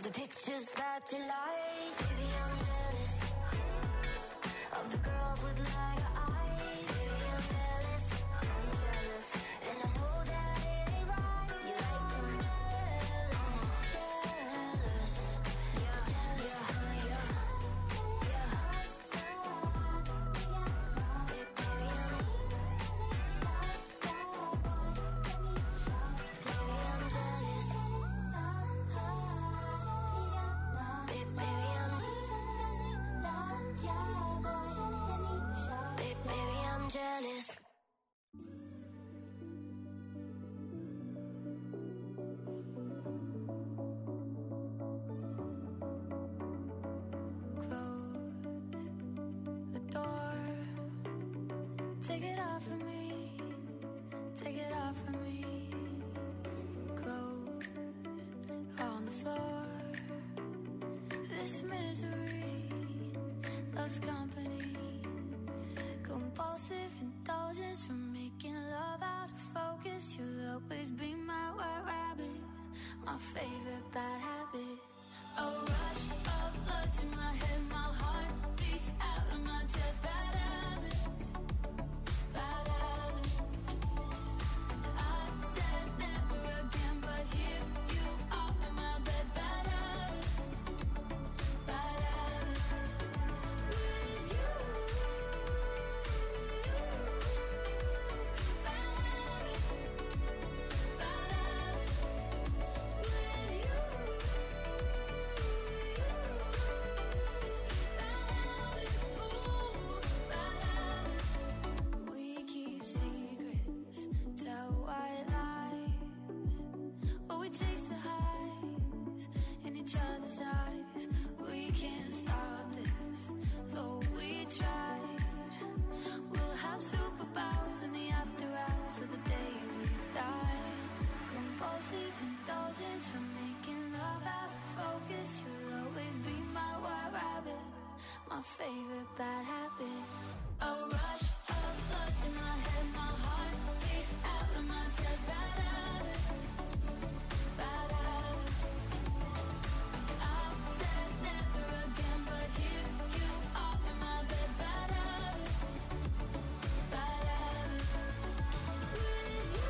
the pictures that you like. Baby, I'm jealous of the girls with lighter eyes. Baby, I'm jealous, and I know that it ain't right. You like to jealous, yeah, yeah, yeah. Jealous. Always be my white rabbit, my favorite bad habit. A rush of blood to my head, my heart beats out of my chest. Bad habits, bad habits. I said never again, but here you are in my bed. Bad habits, bad habits. With you, bad habits. Indulgence from making love out of focus. You'll always be my white rabbit, my favorite bad habit. A rush of blood to my head, my heart beats out of my chest. Bad habits, bad habits. I said never again, but here you are in my bed. Bad habits, bad habits. With you.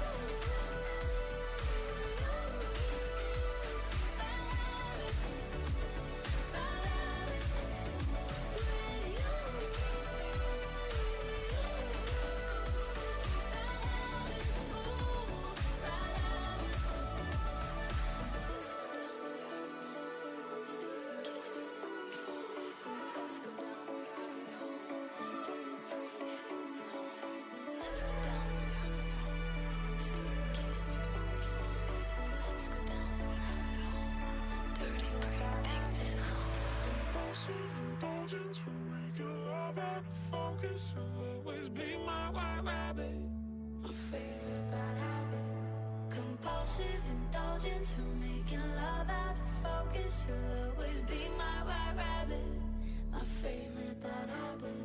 Indulgence for making love out of focus. You'll always be my white rabbit, my favorite bad habit.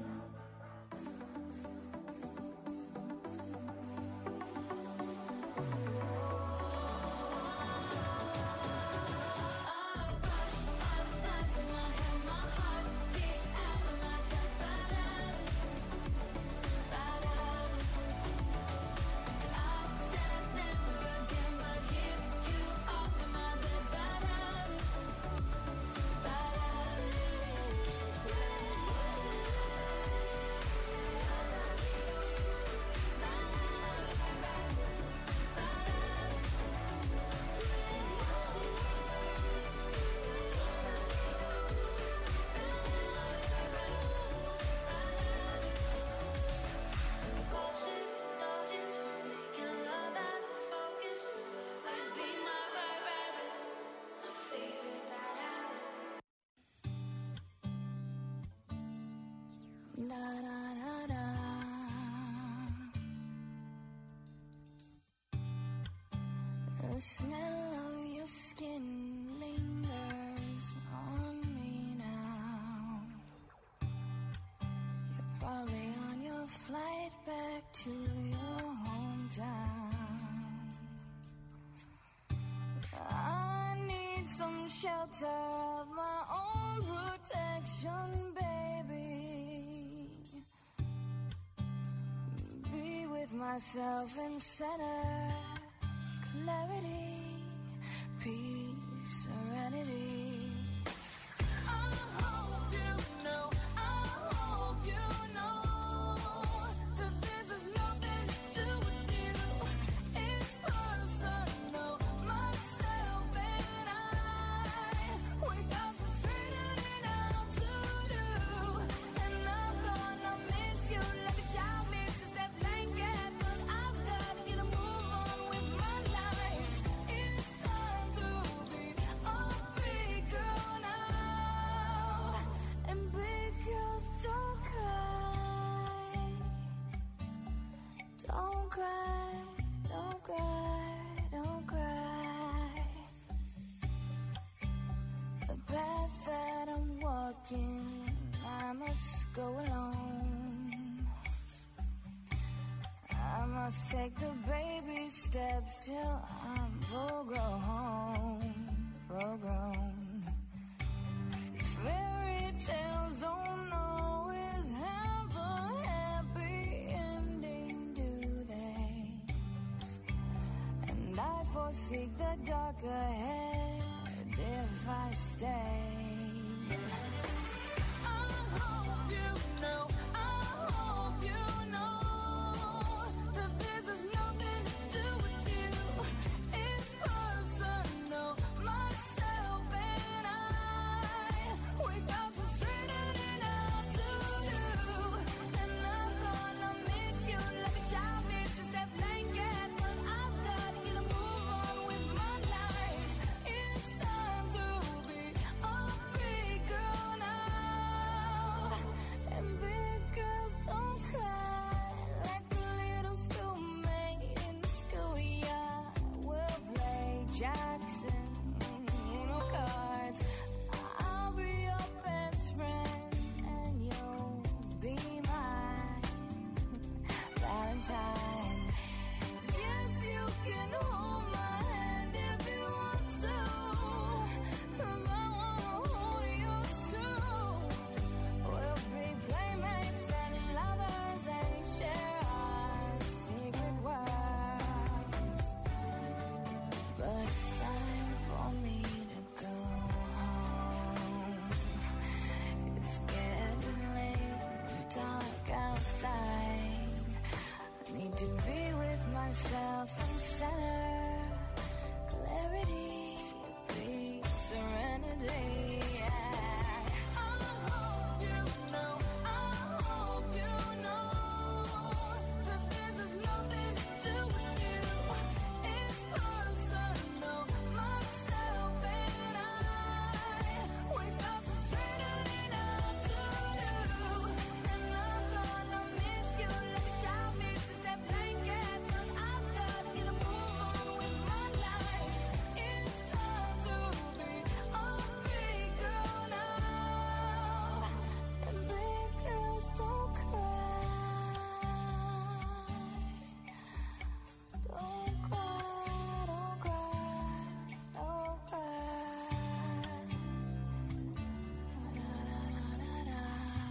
The smell of your skin lingers on me now. You're probably on your flight back to your hometown. I need some shelter of my own protection, baby. Be with myself in center, clarity, peace, serenity. I hope you know, I hope you know that this has nothing to do with you. It's personal, myself and I. We got some straightening out to do, and I'm gonna miss you like a child misses that blanket. But I've got to get a move on with my life. It's time to be a big girl now, and big girls don't cry. Don't cry, don't cry, don't cry. The path that I'm walking, I must go alone. I must take the baby steps till I'm full grown. Fairy tales don't always have a happy ending, do they? And I foresee the dark ahead if I stay. I hope you know, I hope you know that this has nothing to do with you. It's personal, myself and I. We got some straightening out to do, and I'm gonna miss you like a child misses that blanket. But I've got to get a move on with my life. It's time to be a big girl now, and big girls don't cry like a little schoolmate in the schoolyard. We'll play Jackson, Uno cards. I'll be your best friend, and you'll be my Valentine. Yes, you can hold my hand if you want to, 'cause I wanna hold yours too. We'll be playmates and lovers and share our secret words. But it's time for me to go home. It's getting late and dark outside. I need to be with myself in center, clarity, peace, serenity. I hope you know, I hope you know that this has nothing to do with you. It's personal, myself and I. We got some straightening out to do, and I'm gonna miss you like a child misses that blanket. But I've got to get a move on with my life. It's time to be a big girl now, and big girls don't cry. Don't cry, don't cry, don't cry. Da-da-da-da-da.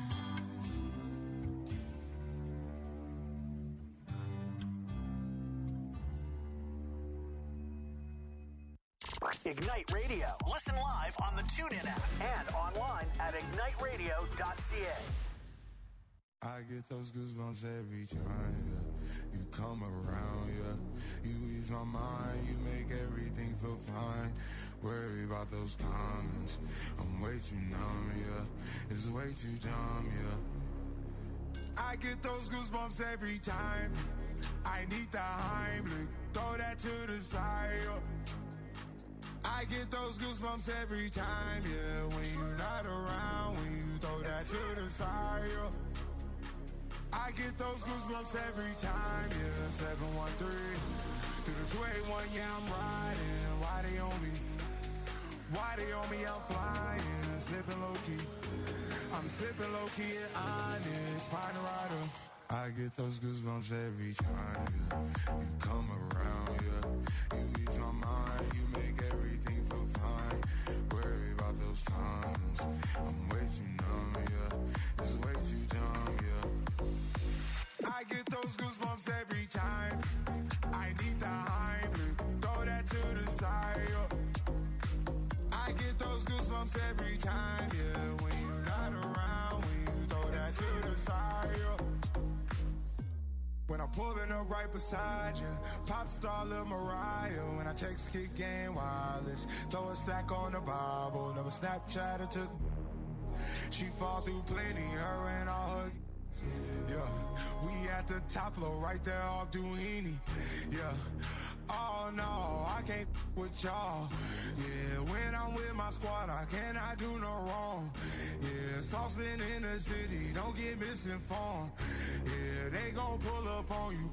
Ignite Radio. Listen live on the TuneIn app and online at igniteradio.ca. I get those goosebumps every time, yeah. You come around, yeah. You ease my mind, you make everything feel fine. Worry about those comments, I'm way too numb, yeah. It's way too dumb, yeah. I get those goosebumps every time. I need the Heimlich, throw that to the side, yeah. I get those goosebumps every time, yeah. When you're not around, when you throw that to the side, yeah. I get those goosebumps every time, yeah. 713 through the 281, yeah, I'm riding. Why they on me? Why they on me? I'm flying, slipping low key. I'm sipping low key at Onyx, find a rider. I get those goosebumps every time, yeah. You come around, yeah. You ease my mind, you make everything feel fine. condoms. I'm way too numb, yeah. It's way too dumb, yeah. I get those goosebumps every time. I need the Heimlich, throw that to the side, yeah. I get those goosebumps every time, yeah. When you're not around, when you throw that to the side, yeah. When I'm pulling up right beside you, pop star Lil Mariah. When I text Kick Game Wireless, throw a stack on the Bible. Never Snapchat or took. She fall through plenty, her and all her. Yeah, we at the top floor, right there off Duini. Yeah. Oh no, I can't with y'all. Yeah, when I'm with my squad, I cannot do no wrong. Yeah, saucepan in the city, don't get misinformed. Yeah, they gon' pull up on you.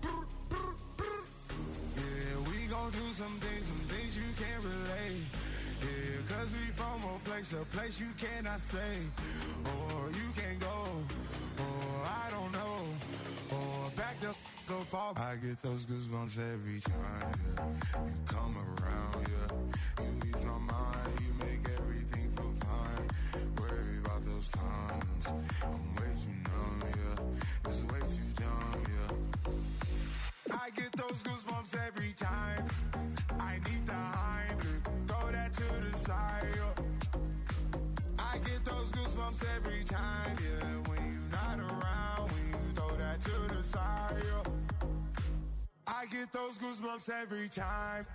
Yeah, we gon' do some things you can't relate. Yeah, cause we from a place you cannot stay. Or you can't go, or I don't know. Or back the go fall. I get those goosebumps every time, yeah. You come around, yeah. You ease my mind, you make everything feel fine. Worry about those condoms. I'm way too numb, yeah. It's way too dumb, yeah. I get those goosebumps every time. I need the Heimlich, throw that to the side, yeah. I get those goosebumps every time, yeah. When you're not around, when you throw that to the side, yeah. I get those goosebumps every time.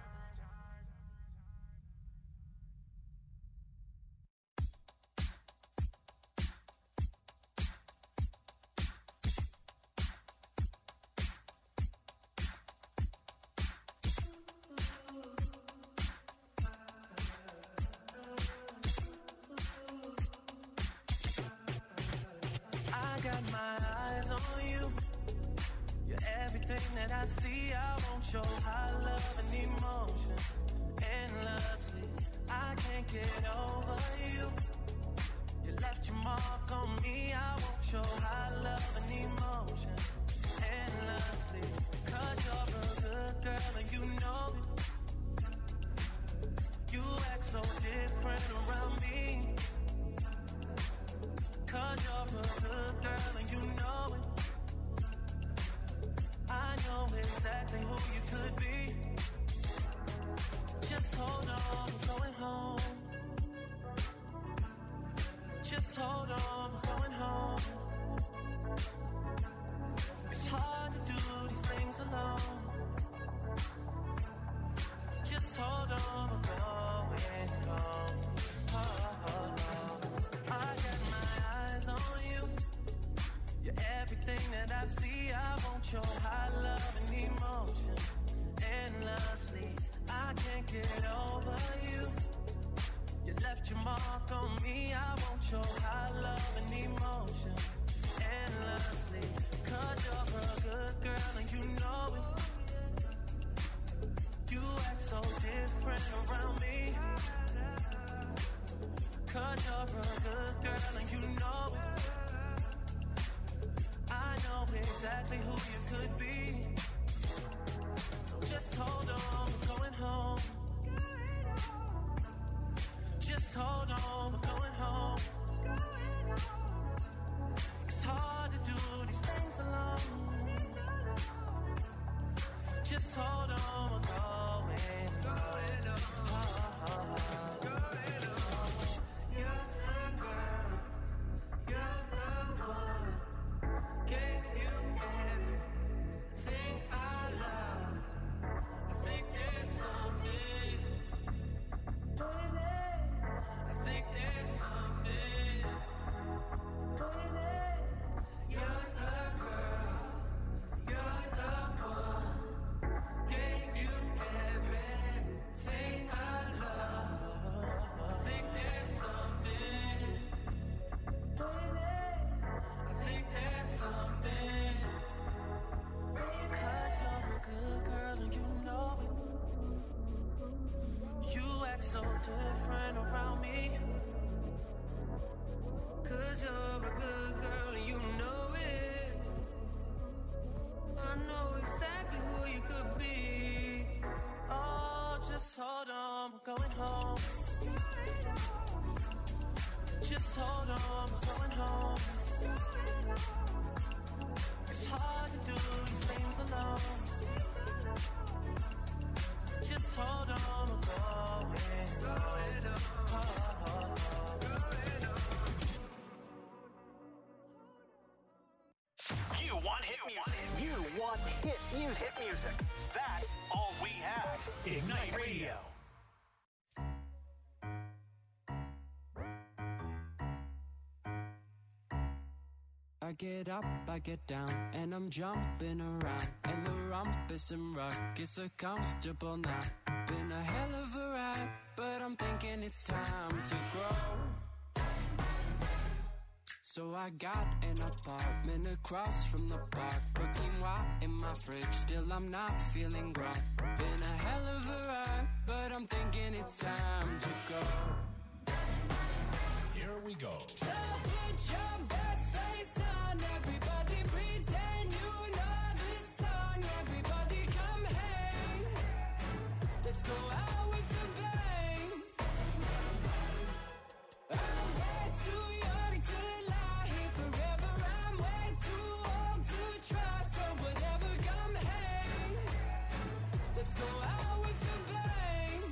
That I see, I want your high love and emotion endlessly. I can't get over you. You left your mark on me. I want your high love and emotion endlessly. Cause you're a good girl and you know it. You act so different around me. Cause you're a good girl and you know it. I know exactly who you could be. Just hold on, we're going home. Just hold on, we're going home. It's hard to do these things alone. Just hold on, we're going home. Oh, oh, oh. I got my eyes on you. You're everything that I see. I want your high love and emotion endlessly. I can't get over you. You left your mark on me. I want your high love and emotion endlessly. Cause you're a good girl and you know it. You act so different around me. Cause you're a good girl and you know it. I know exactly who you could be. So just hold on, we're going home. Just hold on, we're going home. It's hard to do these things alone. Just hold on, we're going home. Oh, oh, oh. You're the girl, you're the one. Gave you everything I love. I think there's something, baby. I think there's something, baby. You're the girl, you're the one. Gave you everything I love. I think there's something, baby. I think there's something, because you're a good girl and you know it. You act so different around me. Cause you're a good girl and you know it. I know exactly who you could be. Oh, just hold on, we're going home. Just Just hold on, we're going home. It's hard to do these things alone. Just hold on, we're going home. You want hit music. You want hit music. Hit music. That's all we have. Ignite Radio. I get up, I get down, and I'm jumping around. And the rumpus and ruckus are comfortable now. Been a hell of a ride, but I'm thinking it's time to grow. So I got an apartment across from the park. Put quinoa in my fridge, still I'm not feeling grown. Been a hell of a ride, but I'm thinking it's time to go. Here we go. So put your best face on, everybody pretend you know this song. Everybody come hang, let's go out with a bang. I'm way too young to lie here forever. I'm way too old to try, so whatever, come hang, let's go out with a bang.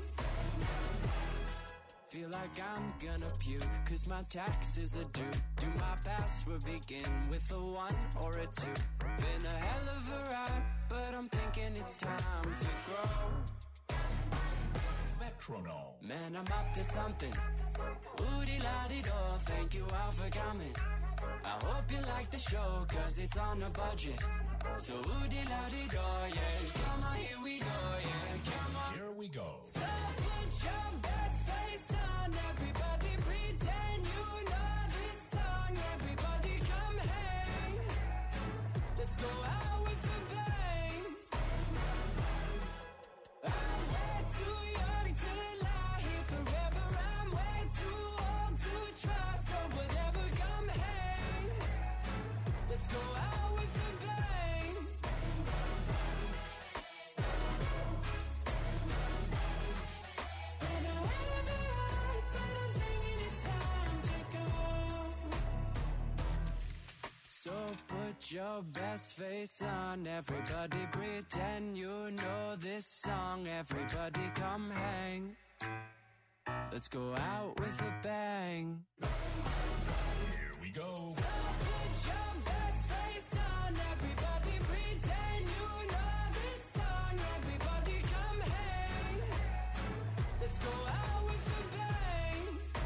Feel like I'm gonna puke, cause my taxes are due. Do my password begin with a 1 or a 2? Been a hell of a ride, but I'm thinking it's time to grow. Metronome. Man, I'm up to something. Oodie-la-dee-do, thank you all for coming. I hope you like the show, cause it's on a budget. So oodie-la-dee-do, yeah. Come on, here we go, yeah. Come on. Here we go. So put your best face on, everybody pretend you know this song. Everybody come hang, let's go out with a bang. I'm way too young to lie here forever. I'm way too old to try, so whatever, come hang, let's go out with a bang. Been a hell of a ride, but I'm thinking it's time to go. So put your best face on, everybody pretend you know this song. Everybody come hang, let's go out with a bang. Here we go. So put your best face on, everybody pretend you know this song. Everybody come hang, let's go out with a bang.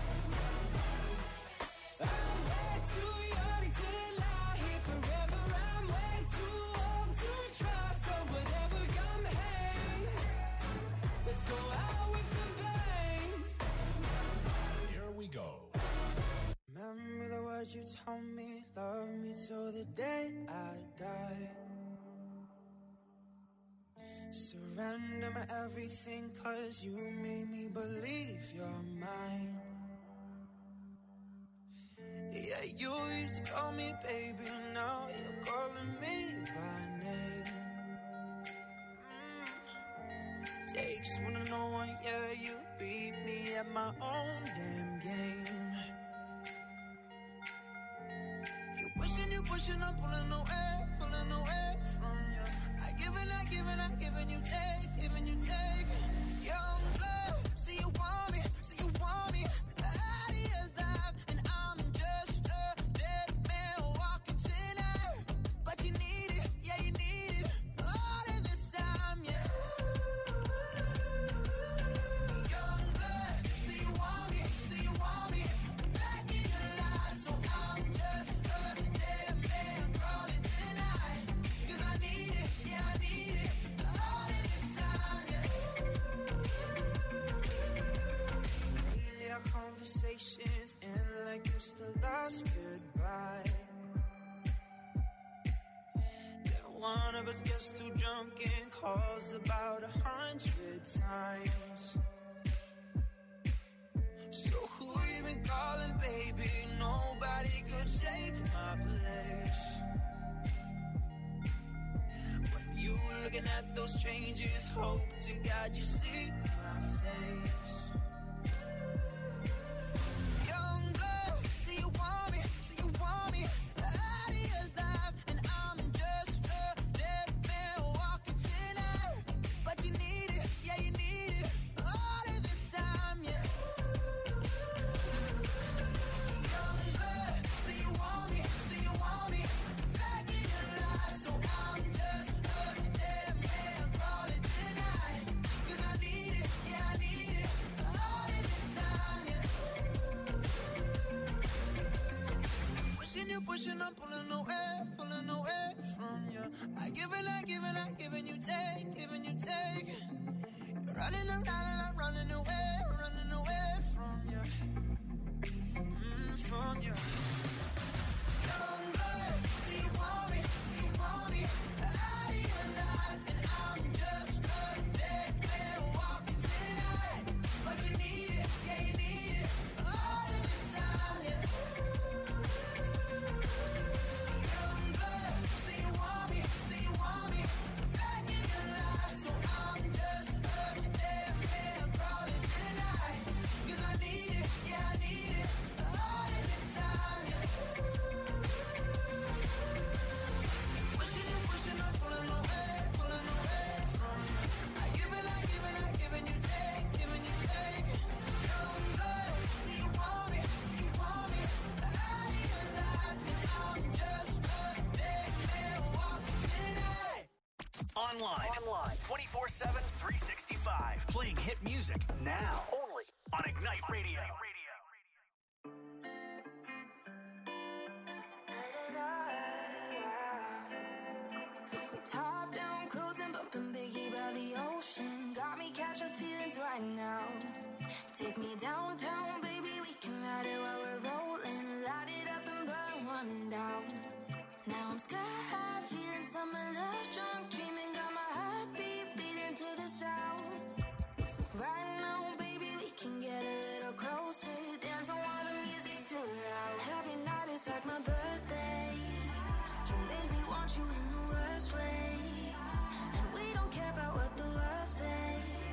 I'm way too young to lie here forever. I'm way too old to try, so whatever, come hang, let's go out with a bang. Here we go. Remember the words you told me, love me till the day I die. Surrender my everything, cause you made me believe you're mine. Yeah, you used to call me baby, now you're calling me by name. Takes one to know one, yeah, you beat me at my own damn game. You pushing, I'm pulling away from you. I giving you take. Young blood, see you want me. That is life, and I'm just a dead man walking tonight. But you need it, yeah, you need it. All of this time, yeah. Young blood, see you want me. Back in your life, so I'm just a dead man calling tonight. 'Cause I need it, yeah, I need it. All of this time, yeah. Lately our conversations end like it's the last goodbye. Then one of us gets too drunk and calls about 100 times. So who you been calling, baby? Nobody could take my place. When you looking at those strangers, hope to God you see my face. Young blood, see I'm pulling away from you. I giving you take. You're running around and I'm running away from you. From you. Young blood, see you want me, out of your life, and I'm just a dead man walking tonight. But you need it, yeah you need it, all of the time, yeah. Young blood, see you want me, back in your life, so I'm just a dead man crawling tonight. 'Cause I need it, yeah I need it, all of the time, yeah. Pushing, I'm pulling away from you. I giving you take. Young blood, see you want me, out of your life, and I'm just a dead man walking tonight. Online 24/7, 365. Playing hit music now. Only on Ignite Radio. Top down, cruising, bumping Biggie by the ocean. Got me catching feelings right now. Take me downtown, baby, we can ride it while we're rolling. Light it up and burn one down. Now I'm sky high, feeling summer love, drunk, dreaming, got my heartbeat beating to the sound. Right now, baby, we can get a little closer. Dancing while the music's too loud. Every night is like my birthday. You make me want you in the worst way. And we don't care about what the world say.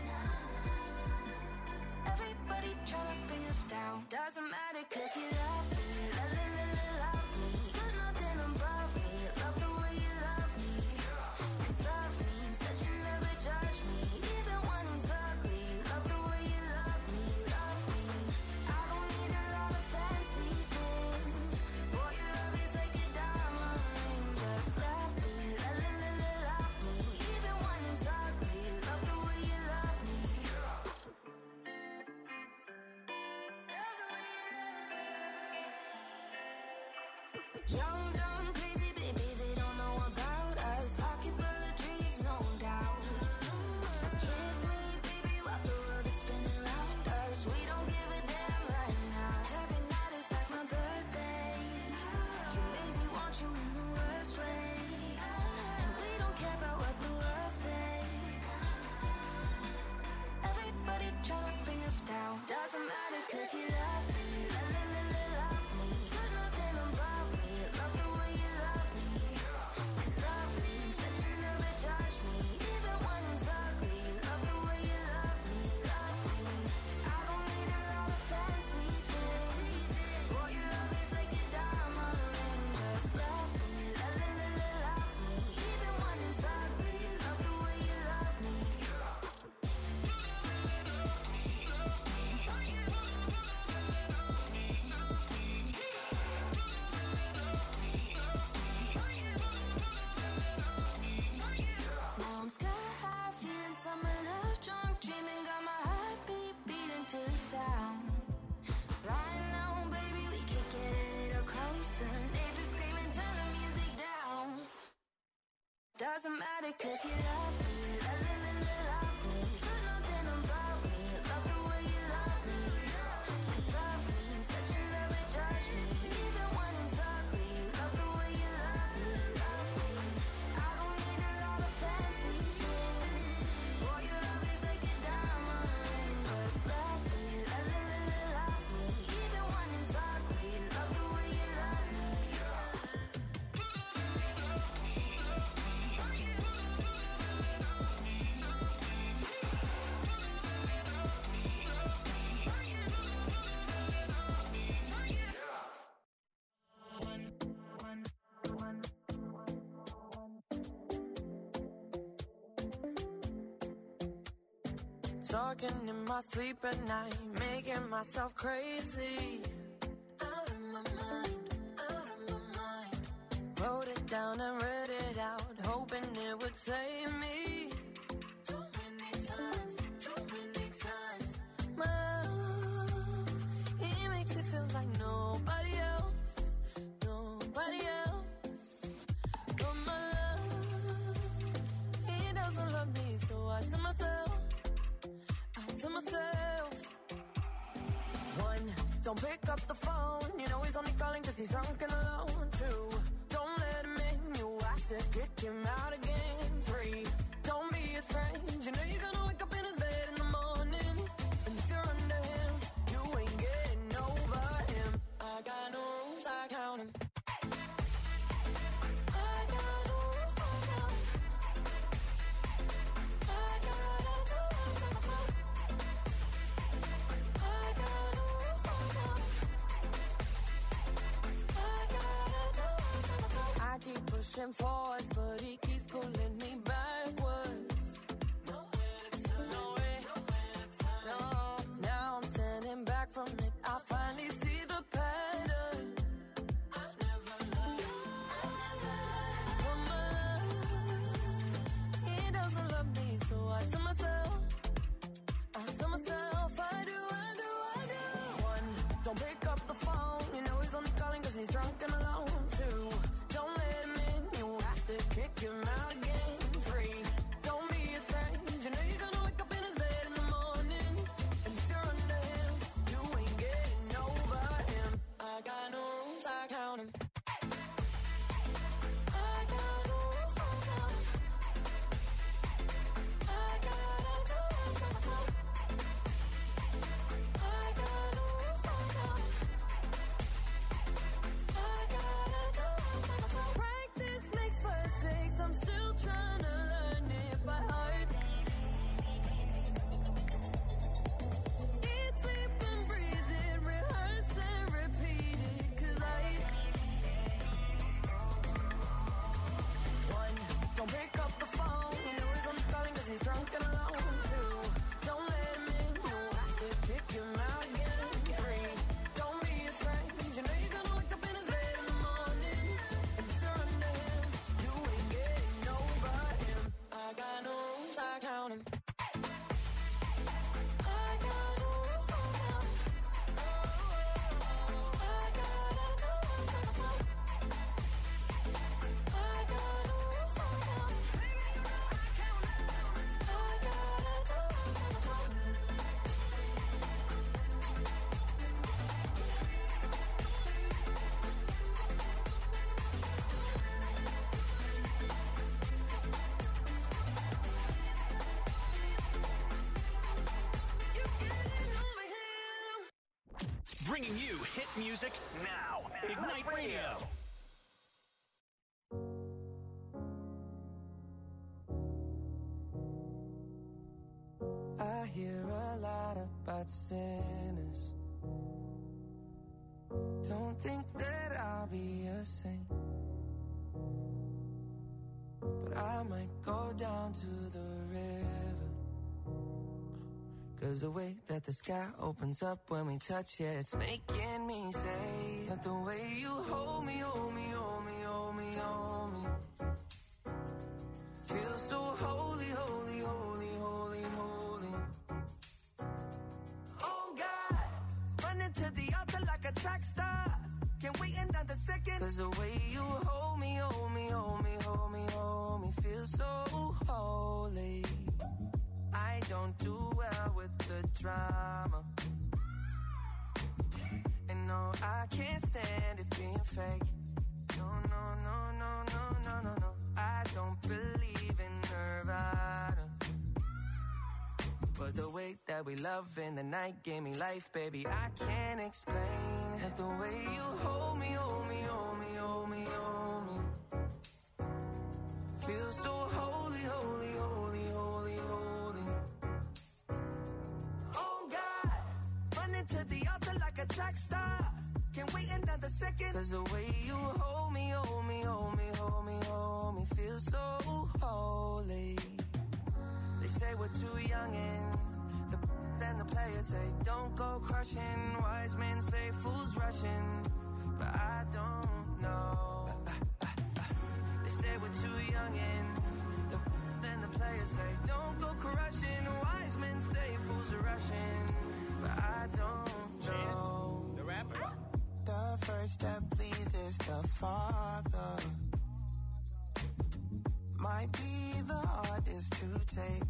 Everybody tryna bring us down. Doesn't matter 'cause you love me. Love me. You're nothing above me. Love the way you love me. 'Cause love means that you never judge me. Even when it's ugly. Love the way you love me. I don't need a lot of fancy things. Boy, your love is like a diamond ring. Just love me. Love me. Even when it's ugly. Love the way you love me. Young, dumb, crazy, baby, they don't know about us. Pocket full of dreams, no doubt. Kiss me, baby, while the world is spinning around us. We don't give a damn right now. Every night is like my birthday. You make me want you in the worst way. And we don't care about what the world say. Everybody tryna bring us down. Doesn't matter 'cause you love me. Love me. You're nothing above me. Love the way you love me. 'Cause love means that you never judge me. Even when it's ugly. Love the way you love me. I don't need a lot of fancy things. Boy, your love is like a diamond ring. Just love me. Love me. Even when it's ugly. Love the way you love me. Now I'm sky high, feeling summer love, drunk, dreaming, got my heartbeat beating to the sound. Right now, baby, we could get a little closer. Neighbors screaming, turn the music down. Doesn't matter 'cause you love me. Love me. You're nothing above me. Love the way you love me. 'Cause love means that you never judge me. Even when it's ugly. Love the way you love me. I don't need a lot of fancy things. Boy, your love is like a diamond ring. Just love me. Love me. Even when it's ugly. Love the way you love me. Talking in my sleep at night, making myself crazy. Out of my mind. Wrote it down and read it out, hoping it would save me. Too many times. My love, it makes it feel like nobody else. nobody else but my love. He doesn't love me, so I tell myself, one, don't pick up the phone. You know he's only calling cause he's drunk and alone. Two, don't let him in. You have to kick him out again. Three, don't be his friend. You know you're gonna wake up in his bed in the morning. And if you're under him, you ain't getting over him. I got no rules, I count him. I got no rules, I count him. I gotta do it myself. I got no rules, I count him. I gotta do it myself. I keep pushing forwards, but he keeps pulling me backwards. Nowhere to turn, nowhere to turn. No, now I'm standing back from it. I finally see the pattern. I never loved. For my love, he doesn't love me, so I tell myself, I do. One, don't pick up the phone. You know he's only calling cause he's drunk and alone. Two, don't let him in. You have to kick him out again. Three, don't be his friend. You know you're gonna wake up in his bed in the morning. And if you're under him, you ain't getting over him. I got no rules, I count him. I got no rules, I count him. I gotta do it myself. I got no rules, I count him. I gotta do it myself. Practice makes perfect. I'm still trying to learn it by heart. Eat, sleep, and breathe it. Rehearse and repeat it. Cause one, don't pick up the phone. You know he's only calling cause he's drunk and alone. Two, don't let him in. You have to kick him out again. Three, don't be his friend. You know you're gonna wake up in his bed in the morning. And if you're under him, you ain't getting over him. I got no rules, I count him. I got no rules, I count him. I gotta do it myself. I got no rules, I count him. Baby, you know I count him. I gotta do it myself. You getting over him. Bringing you hit music now. Ignite Radio. I hear a lot about sinners. Don't think that I'll be a saint, but I might go down to the river. Cause the way that the sky opens up when we touch it, it's making me say that the way you hold me, hold me, hold me, hold me, hold me, feels so holy, holy, holy, holy, holy. Oh God, running to the altar like a track star. Can't wait another second. Cause the way you hold me, hold me, hold me, hold me, hold me, feels so holy. I don't do well with the drama, and no, I can't stand it being fake. No, no, no, no, no, no, no, no. I don't believe in Nirvana, but the way that we love in the night gave me life, baby. I can't explain that the way you hold me, hold me, hold me, hold me, hold me, feels so holy, holy, holy, holy, holy. Oh God, running to the altar like a track star. Can't wait another second. Cause the way you hold me, hold me, hold me, hold me, hold me, feels so holy. They say we're too young and then the players say don't go crushing. Wise men say fools rushing, but I don't know. They say we're too young and then the players say don't go crushing. Wise men say fools are rushing, but I don't know. Chance, the rapper. The first step pleases the Father. Might be the hardest to take,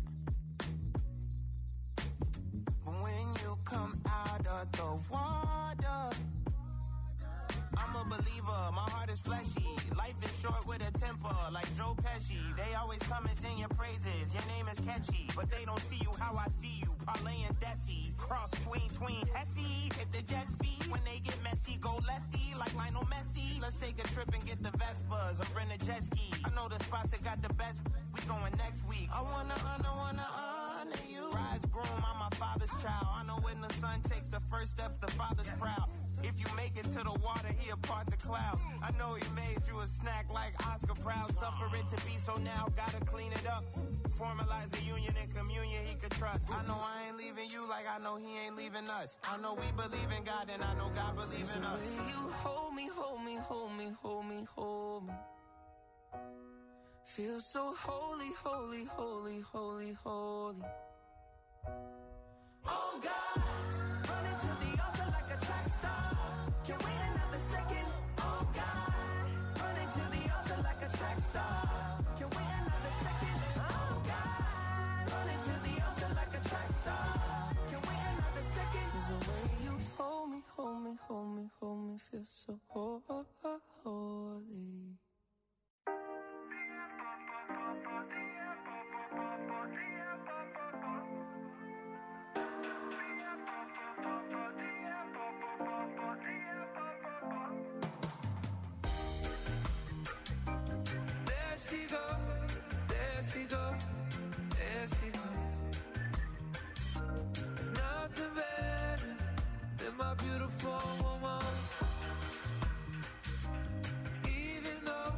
but when you come out of the water, I'm a believer, my heart is fleshy. Life is short with a temper, like Joe Pesci. They always come and sing your praises, your name is catchy, but they don't see you how I see you. Parlay and Desi, cross tween, Hesse. Hit the jet speed, when they get messy, go lefty, like Lionel Messi. Let's take a trip and get the Vespas, or rent a jet ski. I know the spots that got the best, we going next week. I wanna honor you. Rise groom, I'm my father's child. I know when the son takes the first step, the father's proud. If you make it to the water, he'll part the clouds. I know he made you a snack like Oscar Proud. Suffer it to be, so now gotta clean it up. Formalize the union and communion he could trust. I know I ain't leaving you like I know he ain't leaving us. I know we believe in God and I know God believes in us. You hold me, hold me, hold me, hold me, hold me. Feel so holy, holy, holy, holy, holy. Oh God, running to the altar like a track star. Can't wait another second. Oh God, running to the altar like a track star. Can't wait another second. Oh God, running to the altar like a track star. Can't wait another second. 'Cause the way you hold me, hold me, hold me, hold me, feel so holy. My beautiful woman. Even though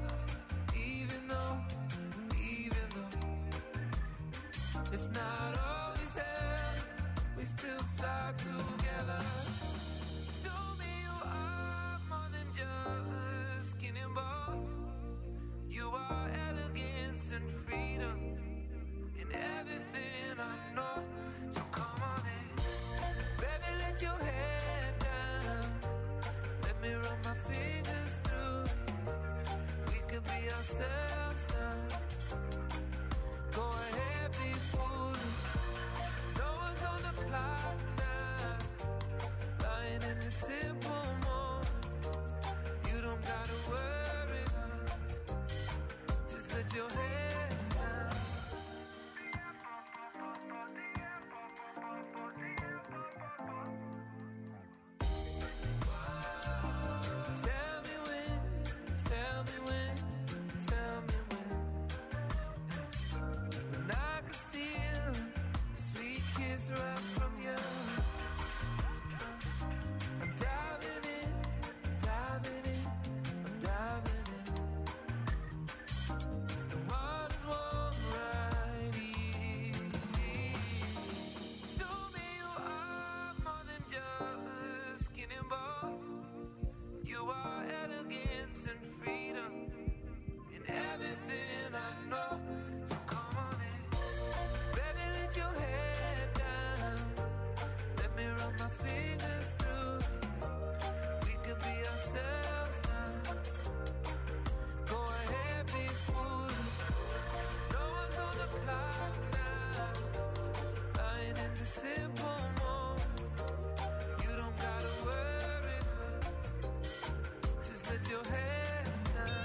it's not always there, we still fly together. To me you are more than just skin and bones. You are elegance and freedom in everything I know. So come on in, baby, let your head down. Let me run my fingers through it. We could be ourselves now. Go ahead, be foolish. No one's on the clock now. Lying in the simple moment. You don't gotta worry now. Just let your head down. You are elegance and freedom in everything I know. So come on in, baby, let your head down. Let me run my fingers through it. We could be ourselves now. Go ahead, be foolish. No one's on the clock now. Lying in the simple moment. You don't gotta worry. Just let your head down.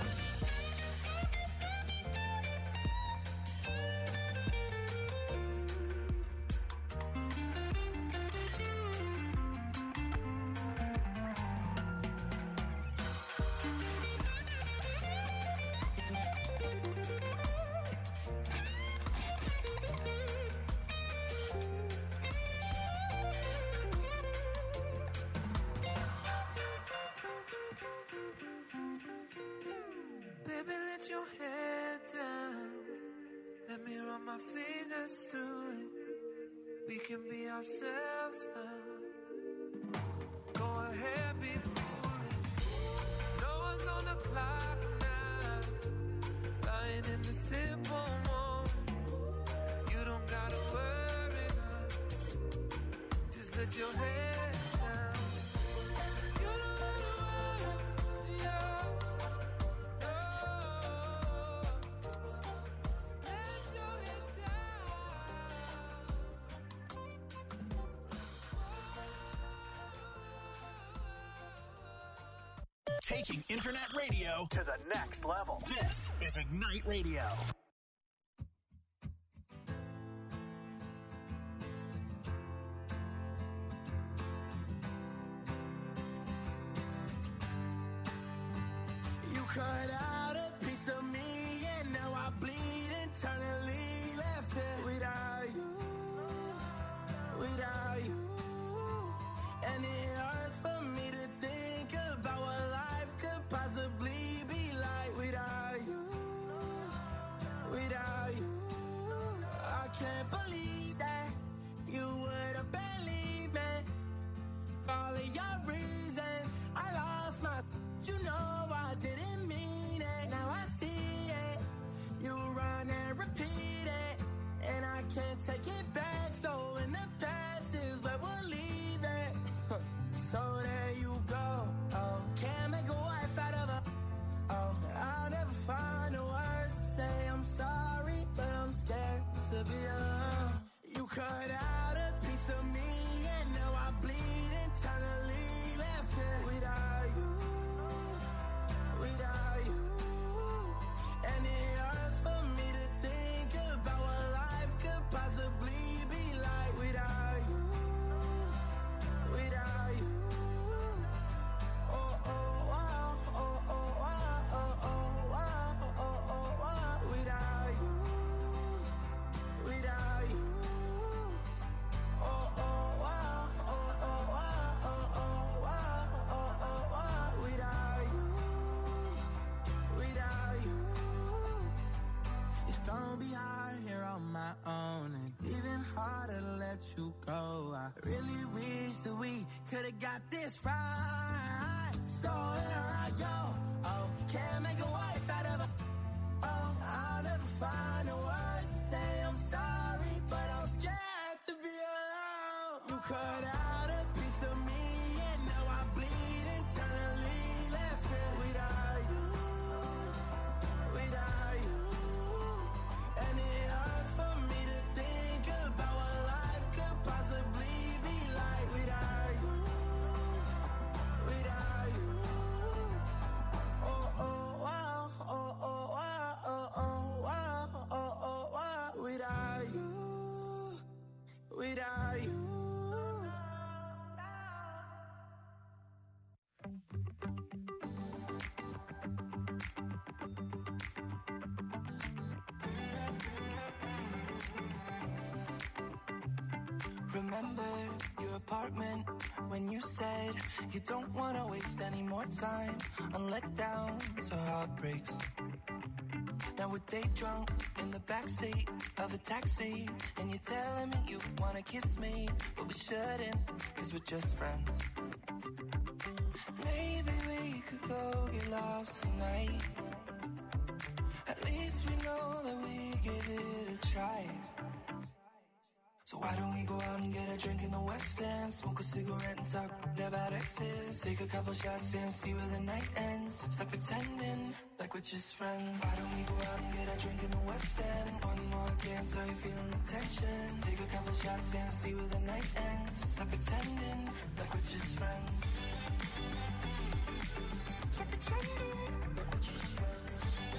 Baby, let your head down. Let me run my fingers through it. We can be ourselves now. Go ahead, be foolish. No one's on the clock now. Lying in the simple moment. You don't gotta worry now. Just let your head down. You don't gotta worry. Taking internet radio to the next level. This is Ignite Radio. You cut out a piece of me and now I bleed internally. Left here without you. And it hurts for me to think about what life could possibly be like without you. I can't believe that you would have believed me. All of your reasons, I lost my. You know I didn't mean it. Now I see it. You run and repeat it, and I can't take it back. So in the past is where we'll leave it. So there you go. Oh, can't make a wife out of her. Oh, I'll never find the words to say I'm sorry, but I'm scared to be alone. You cut out a piece of me, and now I bleed internally. Left here without you. And it hurts for me to think about what life could possibly be like without you. Oh, oh, wow, oh, oh, wow, oh, oh, wow, oh, oh, wow, without you. Oh, oh, wow, oh, oh, wow, oh, oh, wow, oh, oh, wow, without you. It's gonna be hard here on my own, and even harder to let you go. I really wish that we could've got this right. So here I go. Oh, can't make a wife out of her. Oh, I'll never find the words to say I'm sorry, but I'm scared to be alone. You cut out a piece of me, and now I bleed internally. Left here without you. And it hurts for me to think about what life could possibly be like without you. Oh, oh, wow, oh, oh, wow, oh, oh, wow, oh, oh, wow, without you. Remember your apartment when you said you don't want to waste any more time on letdowns or heartbreaks. Now we're day drunk in the backseat of a taxi, and you're telling me you want to kiss me, but we shouldn't, cause we're just friends. Maybe we could go get lost tonight. At least we know that we give it a try. So why don't we go out and get a drink in the West End, smoke a cigarette and talk about exes, take a couple shots and see where the night ends. Stop pretending like we're just friends. Why don't we go out and get a drink in the West End, one more dance so you're feeling the tension, take a couple shots and see where the night ends. Stop pretending like we're just friends. Stop pretending like we're just friends.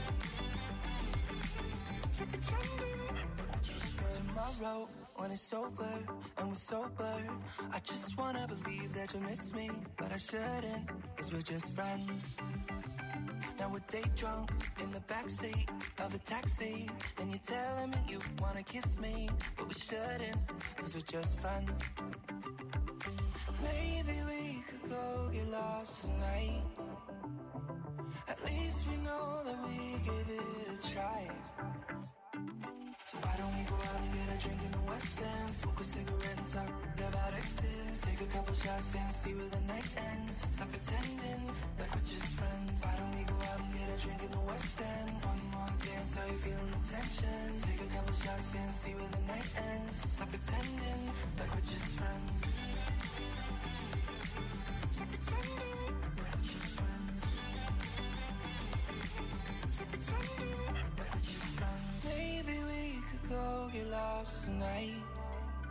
Stop pretending like we're just friends. Tomorrow when it's over and we're sober, I just wanna believe that you miss me, but I shouldn't, cause we're just friends. Now we're day drunk in the backseat of a taxi, and you're telling me you wanna kiss me, but we shouldn't, cause we're just friends. Maybe we could go get lost tonight. At least we know that we give it a try. So why don't we go out and get a drink in the West End, smoke a cigarette and talk about exes, take a couple shots and see where the night ends. Stop pretending like we're just friends. Why don't we go out and get a drink in the West End, one more dance so you're feeling the tension, take a couple shots and see where the night ends. Stop pretending like we're just friends. Stop pretending like we're just friends. Stop pretending like we're just friends. Maybe we could go get lost tonight.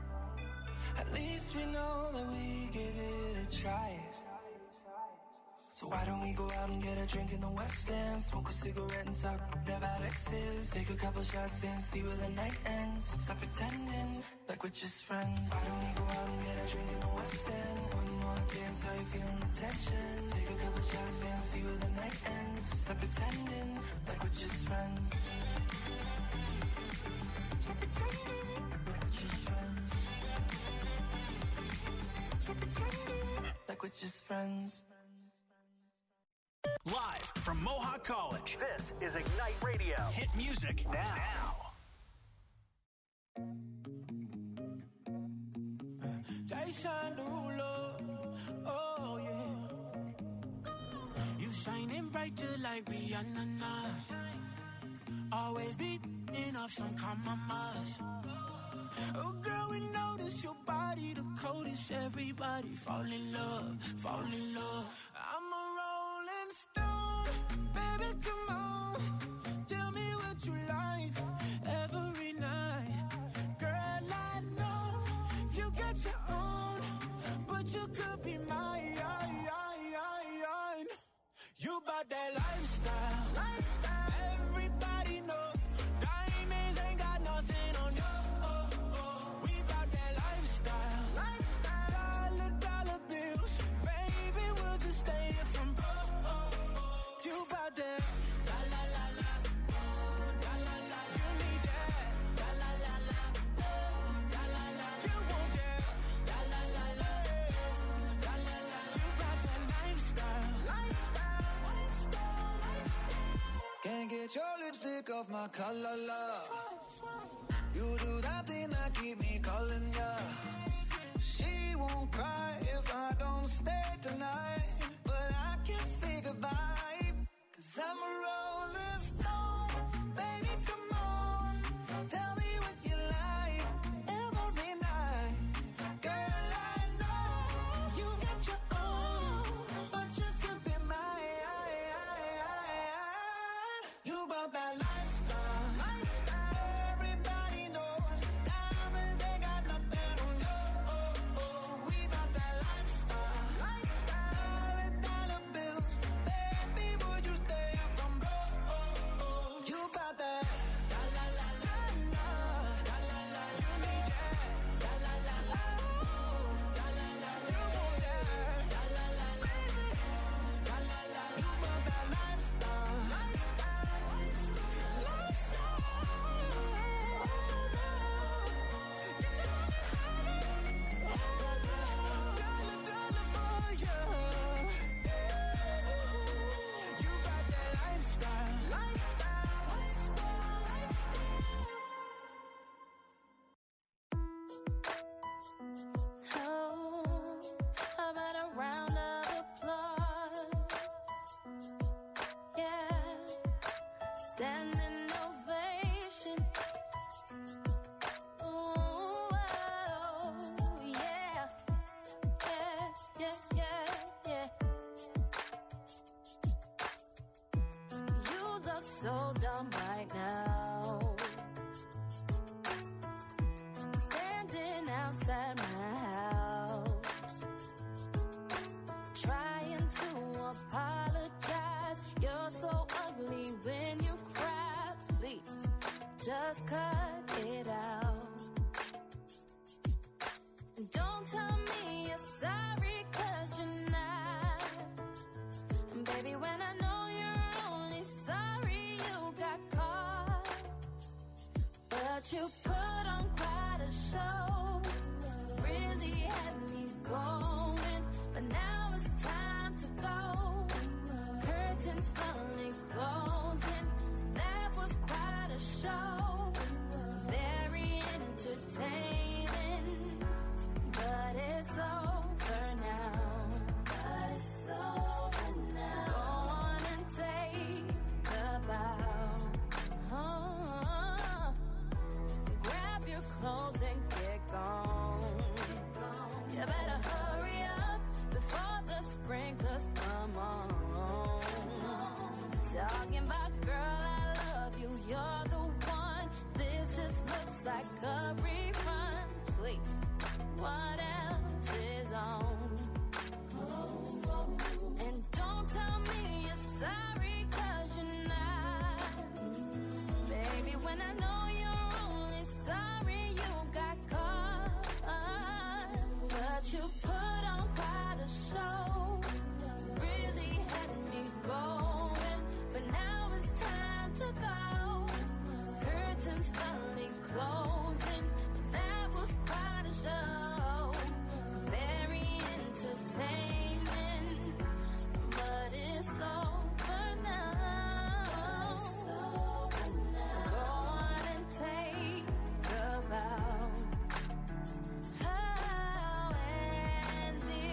At least we know that we give it a try. So why don't we go out and get a drink in the West End? Smoke a cigarette and talk about exes. Take a couple shots and see where the night ends. Stop pretending like we're just friends. Why don't we go out and get a drink in the West End? One more dance, how you feeling the tension? Take a couple shots and see where the night ends. Stop pretending like we're just friends. Stop pretending like we're just friends. Stop pretending like we're just friends. Live from Mohawk College, this is Ignite Radio. Hit music now. Jason Derulo, oh yeah. You shining bright just like Rihanna. Always be off some compromise. Oh girl, we notice your body the coldest. Everybody fall in love, fall in love. I'm a rolling stone, baby, come on. Tell me what you like every night. Girl, I know you got your own, but you could be mine. You bout that lifestyle. Everybody knows diamonds ain't got nothing on you. We bout that lifestyle. Dollar bills, baby, we'll just stay here from broke. You bout that la la la la, la la la. You need that la la la la, la la la. You want that la la la la, la la la. You bout that lifestyle. Can't get your lipstick off my collar, love. You do that thing that keep me calling ya. She won't cry if I don't stay tonight, but I can't say goodbye, 'cause I'm a rolling stone. Baby, come on, tell me what you like every night. Girl, I know you got your own, but you could be mine. You about that lifestyle. Everybody knows diamonds ain't got nothing on you. We about that lifestyle. Dollar bills, baby, would you stay up from broke? You about that la la la la la, la la la. You need that la la la la, la la la. You want that la la la, baby, la la la. You about that lifestyle. How about a round of applause? Yeah, standing ovation. Ooh, oh, yeah, yeah. You look so dumb right now, standing outside my house, trying to apologize. You're so ugly when you cry. Please, just cut it out. And don't tell me you're sorry, 'cause you're not. And baby, when I know you're only sorry you got caught, but you put on quite a show, really had me going, but now it's time to go. Curtains finally closing, that was quite a show, very entertaining, but it's over now. Go on and take a bow. Grab your clothes and get gone. You better hurry up before the sprinklers come on. Talking about, girl, I love you, you're the one. This just looks like a rerun. Please, what else is on? And don't Don't tell me you're sorry, 'cause you're not. Baby, when I know you're only sorry you got caught. But you put on quite a show, really had me going. But now it's time to go. Curtains finally closing. That was quite a show. Very entertaining. But it's over now. Go on and take a bow. Oh, and the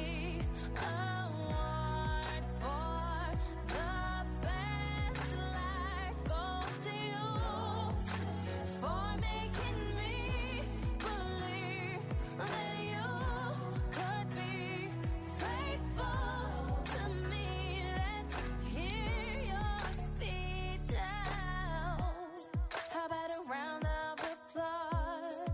award for the best life goes to you for making me believe that you could be faithful to me. Let's hear your speech out. How about a round of applause?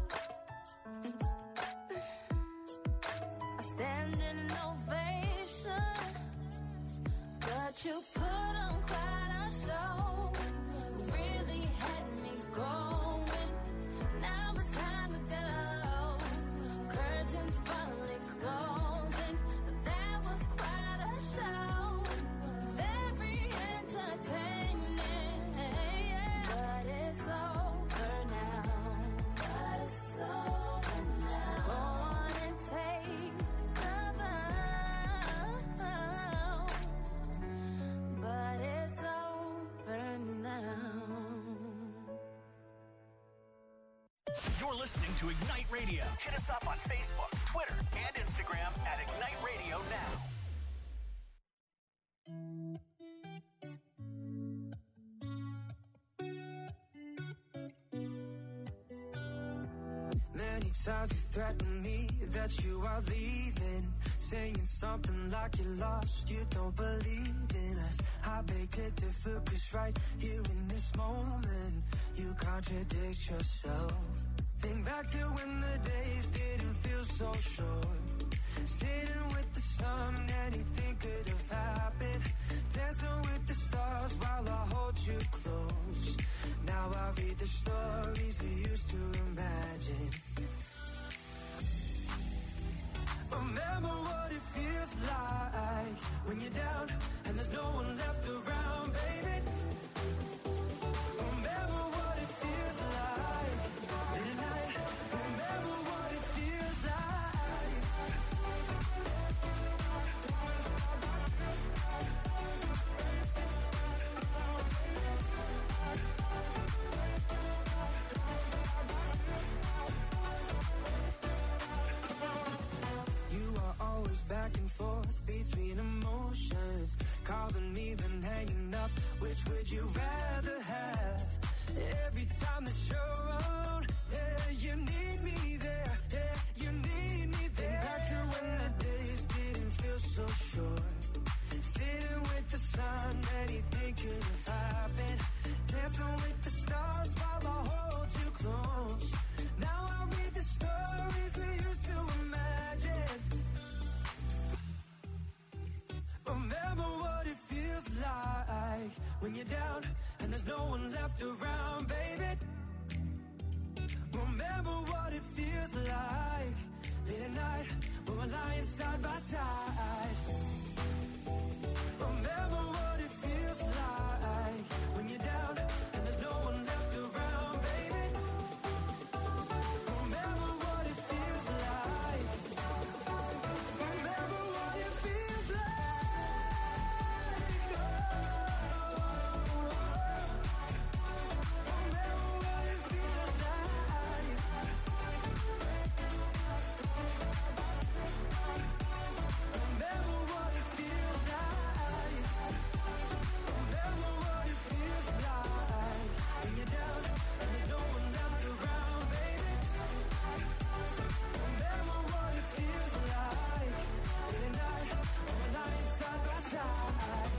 A standing ovation. But you put on quite a show, really had me going. Now it's time to go. Curtains finally closing. That was quite a show. Very entertaining. But it's over now. But it's over now. Go on and take the bow. But it's over now. You're listening to Ignite Radio. Hit us up on Facebook, Twitter, and Instagram at Ignite Radio Now. Many times you threatened me that you are leaving, saying something like you're lost, you don't believe in us. I beg to differ, 'cause right here in this moment, you contradict yourself. Think back to when the days didn't feel so short. Sitting with the sun, anything could have happened. Dancing with the stars while I hold you close. Now I read the stories we used to imagine. Remember what it feels like when you're down and there's no one left around, baby. Remember what it feels like in the night. Remember what it feels like. You are always back and forth between emotions, calling me then hanging up. Which would you rather have? Every time that you're around, yeah, you need me there. Yeah, you need me there. Think back to when the days didn't feel so short. Sitting with the sun, anything could have happened. Dancing with the stars while I hold you close. Now I read the stories we used to imagine. Remember what it feels like when you're down and there's no one left around, baby. Remember what it feels like late at night when we're lying side by side. Remember what it feels like when you're down and there's no one left around, baby. Remember what it feels like. Remember what it feels like. Remember what it feels like. Remember what it feels like. Remember what it feels like when you're down and there's no one left around, baby. Remember what it feels like in the night when we're lying side by side.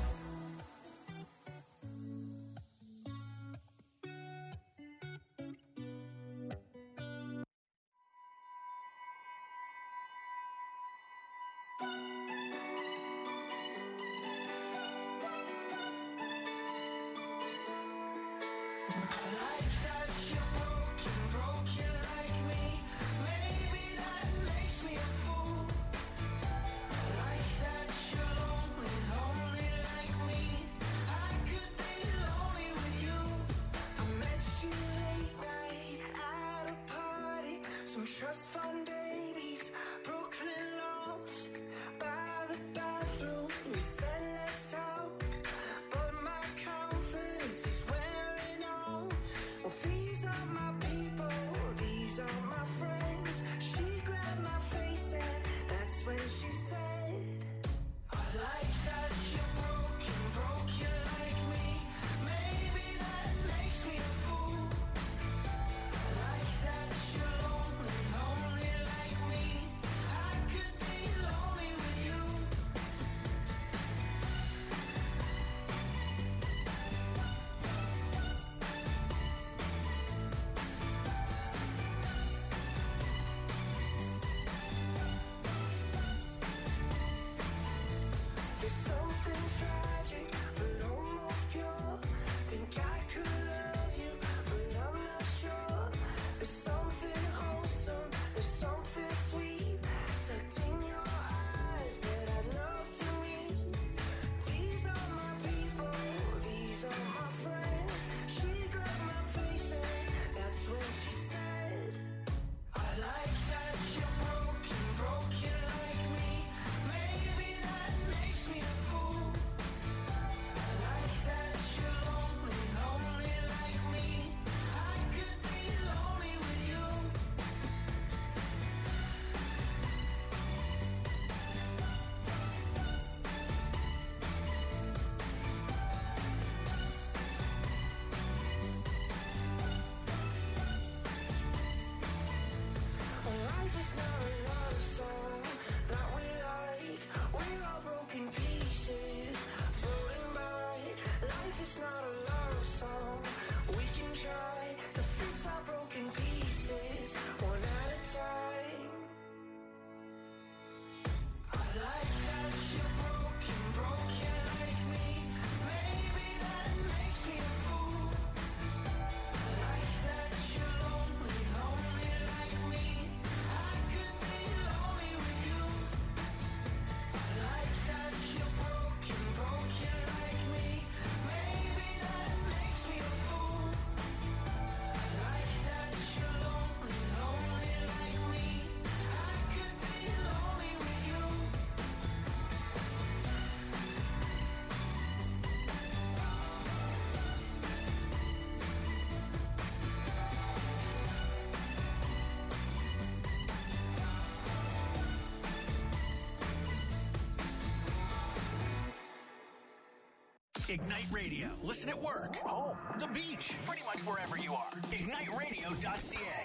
Some trust fund babies, Brooklyn loft, by the bathroom. We said let's talk, but my confidence is wearing off. Well, these are my people, these are my friends. She grabbed my face and that's when she said, I like that you're broken like me. Maybe that makes me a fool. I like that you're lonely like me. I could be lonely with you. There's something tragic, but almost pure. Think I could love you, but I'm not sure. There's something wholesome, there's something sweet tucked in your eyes that I'd love to meet. These are my people, these are my friends. She grabbed my face and that's when she said, I like that you're broken like me. Maybe that makes me a fool. I like that you're lonely like me. I could be lonely with you. Life is not a love song that we like. We're all broken pieces floating by. Life is not a love song. We can try to fix our broken pieces one at a time. I like that you're broken like me. Maybe that makes me a fool. I like that you're lonely like me. I could be lonely with you. I like that you're broken like me. Maybe that makes me a fool. I like that you're lonely like me. I could be lonely with you. Ignite Radio. Listen at work, home, the beach, pretty much wherever you are. IgniteRadio.ca.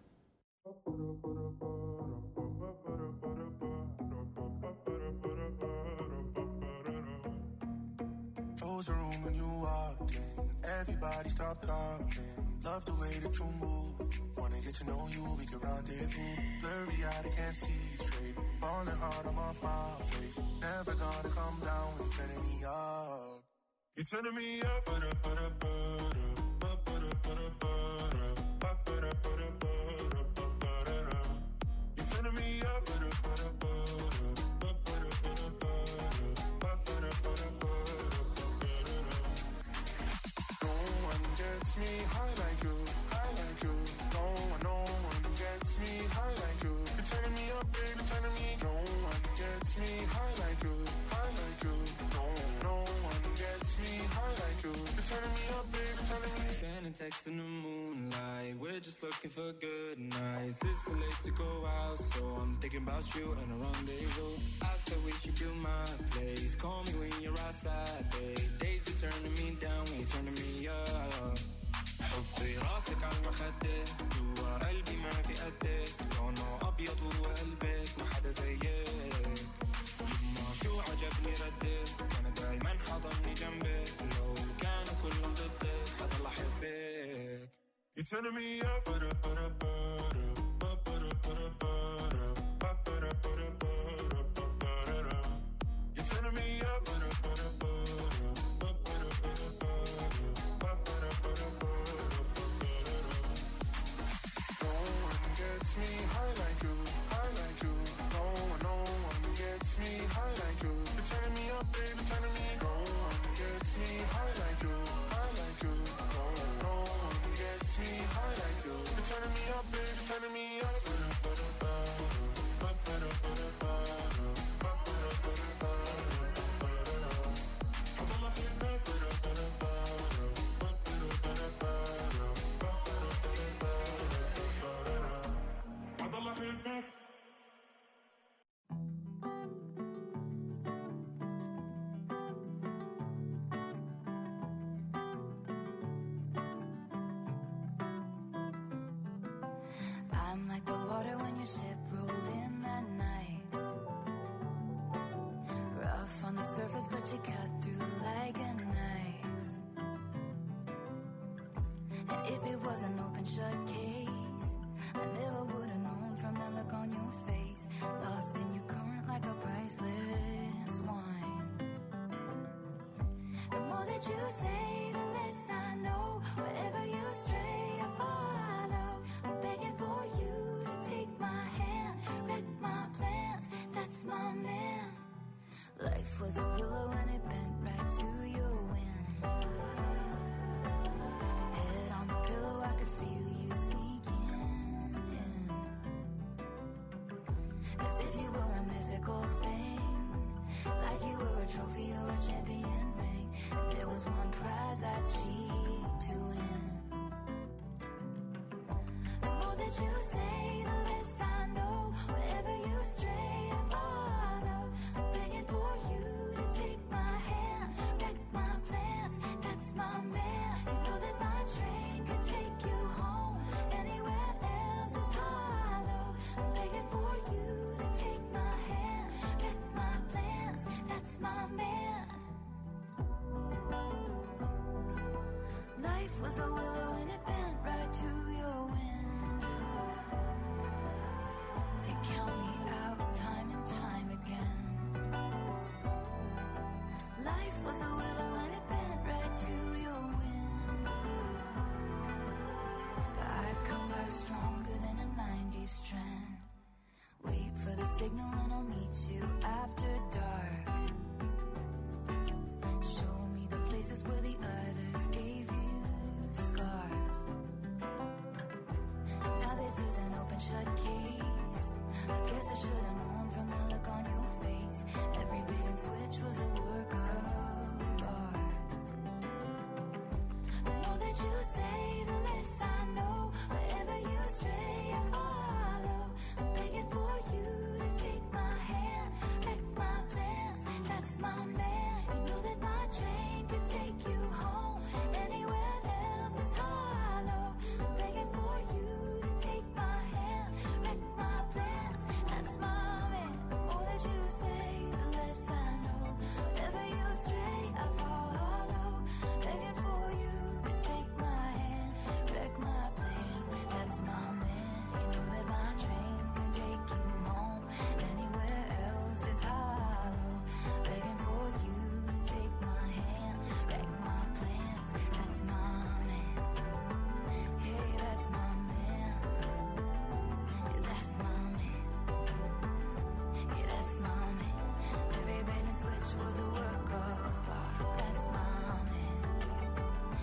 Close the room when you walked in. Everybody stop talking. Love the way that you move. Wanna get to know you, we can rendezvous. Blurry eyed, I can't see straight. Falling hard, I'm off my face. Never gonna come down when you're turning me up. You're turning me up, You're turning me up, No one gets me high like you, No one gets me high like you. You're turning me up, baby, turning me. No one gets me high like you, No one gets me high like you. You're turning me up, baby, turning me. Sending texts in the moonlight. We're just looking for good nights. It's too late to go out, so I'm thinking about you and a rendezvous. I said we should build my place. Call me when you're outside, babe. Days be turning me down, when you're turning me up. حطي راسك على المخدة جوا قلبي ما في قدك لونه أبيض وقلبك ما حدا زيك يما شو عجبني ردك أنا دايما حضني جنبك لو كانوا كلهم ضدك حضل أحبك. You're turning me up, You're turning me up, surface, but you cut through like a knife. And if it was an open shut case, I never would have known from the look on your face. Lost in your current like a priceless wine. The more that you say, the less I know. Wherever you stray, I follow. I'm begging for you to take my hand, wreck my plans, that's my man. Life was a willow and it bent right to your wind. Head on the pillow, I could feel you sneaking in. As if you were a mythical thing, like you were a trophy or a champion ring. And there was one prize I'd cheat to win. The more that you say, the less I know. Wherever you stray, I follow. I'm begging for you to take my hand, wreck my plans, that's my man. You know that my train could take you home. Anywhere else is hollow. I'm begging for you to take my hand, wreck my plans, that's my man. Life was a willow and it bent right to your wind. They count me out time and time again. Life was a willow and it bent right to your wind. But I come back stronger than a 90s trend. Wait for the signal and I'll meet you after dark. Show me the places where the others gave you scars. Now this is an open shut case. I guess I should have known from the look on your face. Every bait and switch was a work of art. The more that you say, the